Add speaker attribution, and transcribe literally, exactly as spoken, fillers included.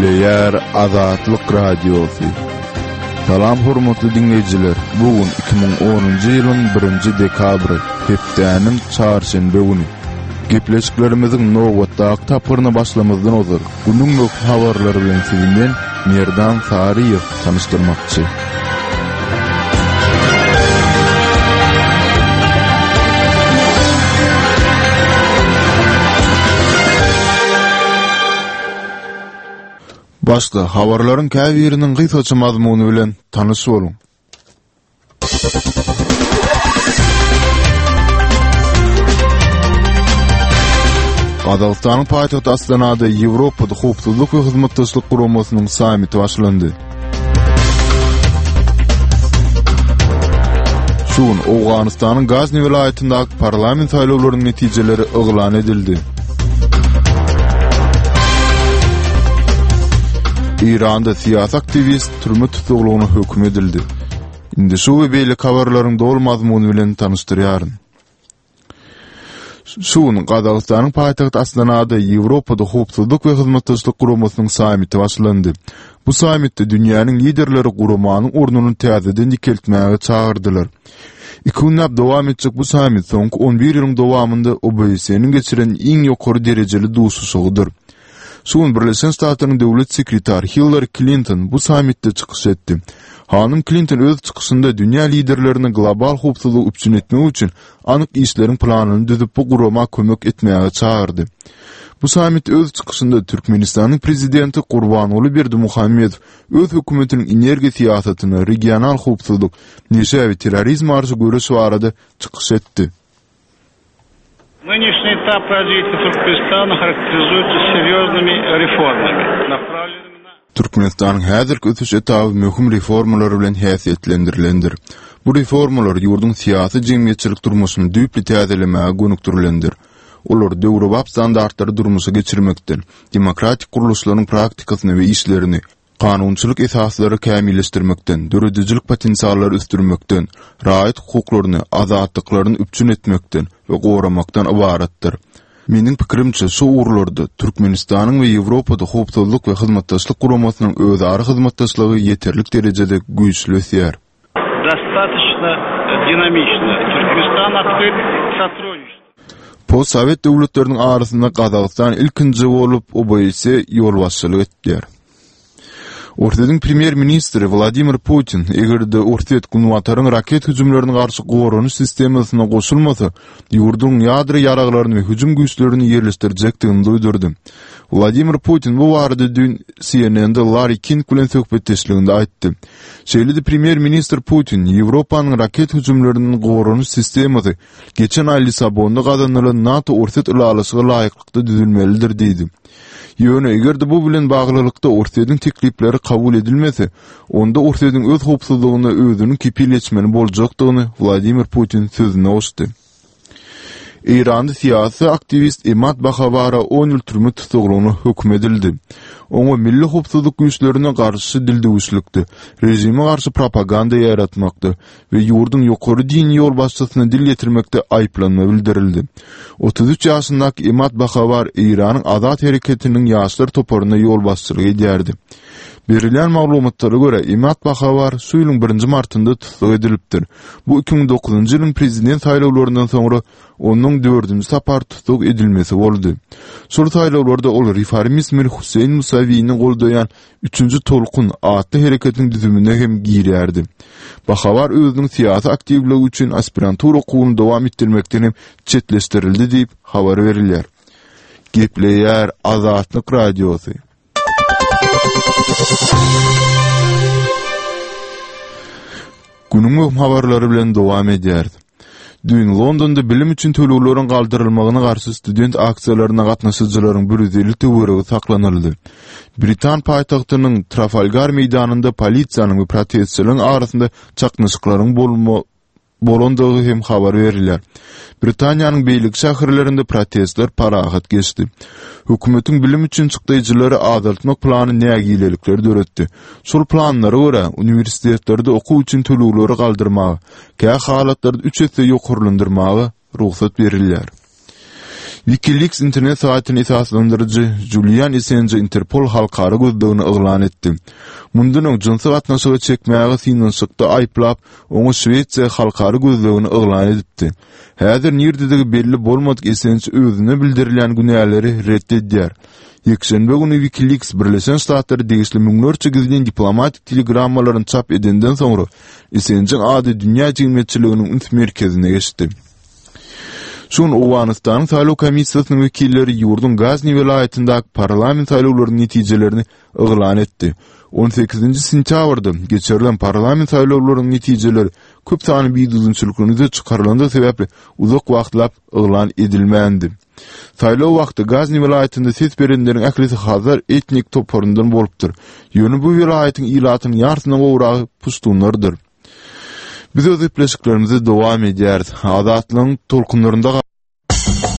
Speaker 1: Gepleyer Azatlyk Radiosu. Salam hormatly dinleyijiler. Bugun iki ming onuncu ýylyň birinji dekabry, hepdäniň çarşembe güni. Gepleşiklerimiziň nowatdaky tapyryny başlamazdan ozar. Günüň möhüm habarlary bilen siziň Merdan Sariýew tanışdyrmakçy. Başda habarlaryň käbiriniň gysgaça mazmuny bilen tanış boluň. Qazaqstanyň paýtagty Astanada Ýewropada howpsuzlyk we hyzmatdaşlyk guramasynyň sammiti başlandy. Şuň Awganystanyň Gazny vilayatyndäki parlament saýlawlarynyň netijeleri eglan edildi. İranda siyasi aktivist türme tutukluğuna hüküm edildi. Indi şu ve beylik haberlerin dolu mazmunu bilen tanıştırıyarın. Şuun Qazaqstanyň paýtagty Astanada Ýewropada howpsuzlyk we hyzmatdaşlyk guramasynyň sammiti başlandy. Bu sammitde dünýäniň liderleri guramanyň ornuny täzeden dikeltmäge çağırdylar. İki günnäp dowam etjek bu sammit soňky on bir ýylyň dowamynda O B S-niň geçiren iň ýokary derejeli duşuşygydyr. Şuň Birleşen Ştatlaryň döwlet sekretary Hillary Clinton bu sammitde çykyş etdi. Hanım Clinton öz çykyşynda dünýä liderlerini global howpsuzlyk üçin etmek üçin anyk işleriň planyny düzüp bu gurama kömek etmäge çağırdy. Bu sammit öz çykyşynda Türkmenistanyň prezidenti Gurbanuly Berdimuhammedow öz hökümetiniň energiýa siýasatyny, regional howpsuzlyk, neşe we terrorizm arşy görüşi barada çykyş etdi.
Speaker 2: Нынешний этап развития Туркменистана характеризуется серьезными реформами, направленными на...
Speaker 1: Türkmenistanyň häzirki ötüş etapy möhüm reformalary bilen häsiýetlendirilendir. Bu reformalar ýurduň syýasy jemgyýetçilik durmuşyny düýpli täzelemäge gönükdirilendir. Olar döwrewap standartlary durmuşa geçirmekden, demokratik guruluşlaryň praktikasyny we işlerini, kanunçylyk esaslary kämilleşdirmekden, döredicilik potensiallary üstürmekden, raýat hukuklaryny, azatlyklaryny üpçün etmekden we goramakdan ibaratdyr. Meniň pikirimçe şu urlarda Türkmenistanyň we Ýewropada howpsuzlyk we hyzmatdaşlyk guramasynyň özara hyzmatdaşlygy ýeterlik derejede güýçlüsýär.
Speaker 2: Достаточно динамично. Türkmenistan открыт к сотрудничеству.
Speaker 1: Post-Sowet döwletleriniň arasynda Qazaqstan ilkinji bolup O B S ýol başçylyk etdi. Ortadyň premier ministri Vladimir Putin egerde ortaýet günwataryň raket hüjümlerine garşy goranyş sistemasyna goşulmasa, ýurduň ýadry ýaraglaryny we hüjüm güýçlerini ýerleşdirjekdigini duýdurdy. Vladimir Putin bu barada dün C N N'de Larry King bilen söhbetdeşliginde aýtdy. Şeýle-de premier ministr Putin Ýewropanyň raket hüjümleriniň goranyş sistemasy geçen aý Lisabonda gazanylan NATO ortaýet ulalyşyga laýyklykda düzülmelidir diýdi. Ýöne egerde bu bilen baglylykda ortaýyň teklipleri kabul edilmese, onda ortaýyň öz howpsuzlygyna özüni kepil etmeli boljakdygyny Vladimir Putin sözüne oşdy. İranda siyasi aktivist Emad Bakhavara on ýyl türme tutuklugyna hüküm edildi. Oňa milli howpsuzlyk güýçlerine garşy dildegişlikdi, rejime garşy propaganda ýaratmakdy we ýurduň ýokary dini ýol başçysyna dil getirmekde aýplanma bildirildi. otuz üç ýaşyndaky Emad Bakhavar İranyň azat hereketiniň ýaşlar toparyna ýol başçylygy edýärdi. Berilen maglumatlara göre Emad Bakhavar şu ýylyň birinji martynda tutuk edilipdir. Bu iki bin dokuzuncu ýylyň prezident saýlawlaryndan soňra onuň dördünji tapar tutuk edilmesi boldy. Şol saýlawlarda ol reformist Mir Huseyn Musawiýni goldaýan üçünji tolkun atly hereketiniň düzümine hem girýärdi. Bakhavar özüniň syýasy aktivligi üçin aspirantura okuwyny dowam etdirmekden hem çetleşdirildi diýip habar berilýär. Gepleýär Azatlyk Radiosu. Günüň möhüm habarlary bilen dowam edýär. Dün Londonda bilim üçin töleglerin galdyrylmagyna garşy student aksiýalaryna gatnaşyjylaryň bir yüz elli töweregi saklanyldy. Britan paýtagtynyň Trafalgar meýdanynda polisiýanyň we protestçilerin arasynda çaknaşyklaryň bolma bolandygy hem habar berilýär. Britaniýanyň beýlik şäherlerinde protestler parahat geçdi. Hökümetiň bilim üçin çykdyjylary azaltmak plany nägilelikler döretdi. Şol planlara görä uniwersitetlerde okuw üçin tölegleri galdyrmagy, käy halatlarda üç etse ýokurlandyrmagy ruhsat berilýär. WikiLeaks internet saýtyny esaslandyrjy Julian Assange Interpol halkara gözlegini yglan etdi. Mundan öň jynsy gatnaşygy çekmäge synanşykda aýplap, onu Şweýçe halkara gözlegini yglan edipdi. Häzir nirdidigi belli bolmadyk Assange özüne bildirilen günäleri reddedýär. Ýekşenbe güni WikiLeaks Birleşen Ştatlary degişli müňlerçe gizlen diplomatik telegrammalaryny çap edenden soňra Assange ady dünýä jemgyýetçiliginiň üns merkezine geçdi. Şun Owganystanyň saýlaw komissiýasynyň wekilleri ýurdun Gazni welaýatyndaky parlament saýlawlarynyň netijelerini yglan etdi. on sekizinji sentýabrda geçirilen parlament saýlawlarynyň netijeleri köp sany biýdüzünçiliklerinde çykarylanda sebäpli uzak wagtlap yglan edilmändi. Saýlaw wagty Gazni welaýatynda ses berenleriň äklisi hazar etnik toporundan bolupdyr. Ýöne bu welaýatyň ilatynyň ýarsyna gowragy puştunlardyr. Biz öz ipleşiklerimizi dowam edýäris. Azatlygyň tolkunlarynda